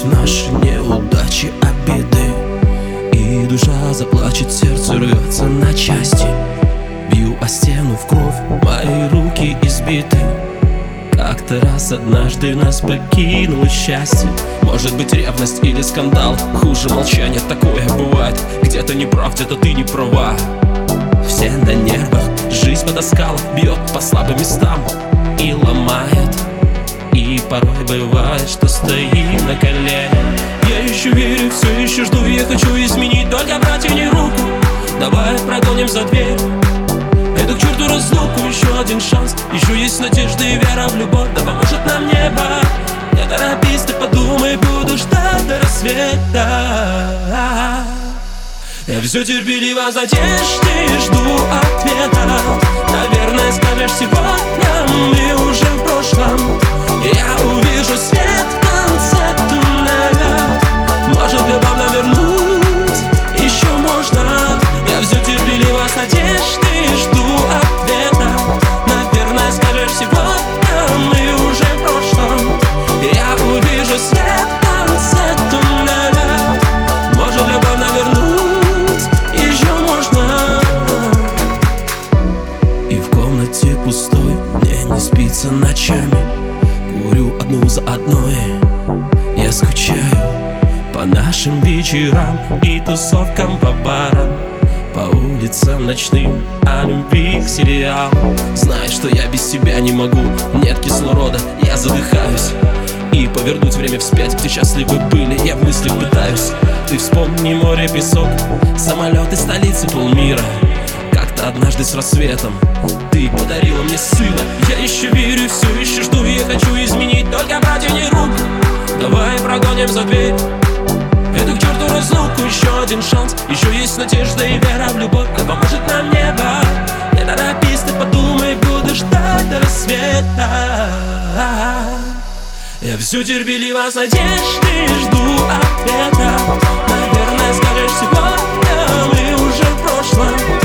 в наши неудачи, обиды, и душа заплачет, сердце рвется на части. Бью о стену в кровь, мои руки избиты. Как-то раз однажды нас покинуло счастье. Может быть, ревность или скандал, хуже молчания, такое бывает. Где-то не прав, где-то ты не права. Все на нервах, жизнь подоскала, бьет по слабым местам и ломает. И порой бывает, что стоим на коленях. Я еще верю, все еще жду, я хочу изменить, только протяни руку. Давай прогоним за дверь эту к черту разлуку, еще один шанс. Еще есть надежда и вера в любовь, да поможет нам небо. Не торопись, ты подумай, буду ждать до рассвета. Я все терпеливо с надеждой жду ответа. Наверное, скажешь сегодня, мы уже в прошлом. Я увижу свет в конце туннеля. Может, любовно вернуть еще можно. Я все терпеливо с надеждой жду ответа. Наверное, скажешь сегодня, мы уже в прошлом. Я увижу свет в конце туннеля. Может, любовно вернуть еще можно. И в комнате пустой мне не спится ночами. Курю одну за одной, я скучаю по нашим вечерам и тусовкам по барам, по улицам ночным, о любви к сериалу. Знаешь, что я без тебя не могу, нет кислорода, я задыхаюсь. И повернуть время вспять, где счастливы были, я в мыслях пытаюсь. Ты вспомни море, песок, самолеты, столицы, полмира. Как-то однажды с рассветом ты подарила мне сына. Я еще верю, все еще жду, я хочу изменить, только протяни руку. Давай прогоним за дверь эту к черту разлуку, еще один шанс. Еще есть надежда и вера в любовь, да поможет нам небо. Не торопись, ты подумай, буду ждать до рассвета. Я все терпеливо с надеждой жду ответа. Наверное, скажешь сегодня, мы уже в прошлом.